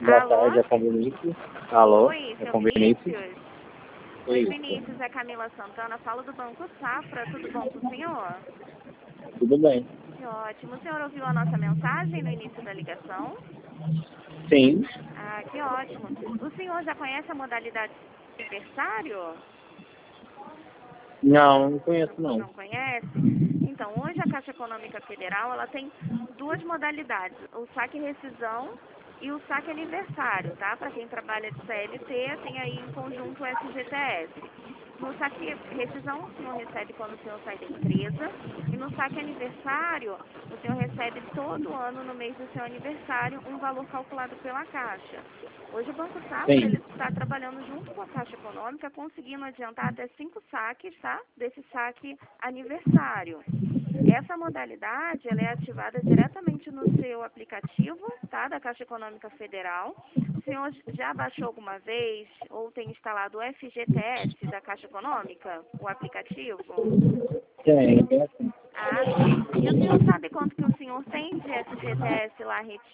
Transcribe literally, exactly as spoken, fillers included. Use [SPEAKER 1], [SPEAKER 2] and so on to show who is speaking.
[SPEAKER 1] Boa
[SPEAKER 2] Alô?
[SPEAKER 1] tarde, é com Vinícius. Alô,
[SPEAKER 2] Oi,
[SPEAKER 1] é
[SPEAKER 2] seu
[SPEAKER 1] com Vinícius.
[SPEAKER 2] Vinícius? Oi,
[SPEAKER 1] Isso.
[SPEAKER 2] Vinícius, é Camila Santana, falo do Banco Safra, tudo bom com o senhor?
[SPEAKER 1] Tudo bem?
[SPEAKER 2] Que ótimo. O senhor ouviu a nossa mensagem no início da ligação?
[SPEAKER 1] Sim.
[SPEAKER 2] Ah, que ótimo. O senhor já conhece a modalidade de aniversário?
[SPEAKER 1] Não, não conheço não.
[SPEAKER 2] Não conhece? Então, hoje a Caixa Econômica Federal, ela tem duas modalidades, o saque rescisão e o saque aniversário, tá? Para quem trabalha de C L T, tem aí em conjunto o S G T S. No saque rescisão, o senhor recebe quando o senhor sai da empresa, e no saque aniversário, o senhor recebe todo ano, no mês do seu aniversário, um valor calculado pela Caixa. Hoje o Banco Safra,
[SPEAKER 1] Sim.
[SPEAKER 2] ele está trabalhando junto com a Caixa Econômica, conseguindo adiantar até cinco saques, tá? Desse saque aniversário. Essa modalidade, ela é ativada diretamente no seu aplicativo, tá? Da Caixa Econômica Federal. O senhor já baixou alguma vez ou tem instalado o F G T S da Caixa Econômica, o aplicativo?
[SPEAKER 1] Tem, tem assim.
[SPEAKER 2] Ah, sim. E o senhor sabe quanto que o senhor tem de F G T S lá retido?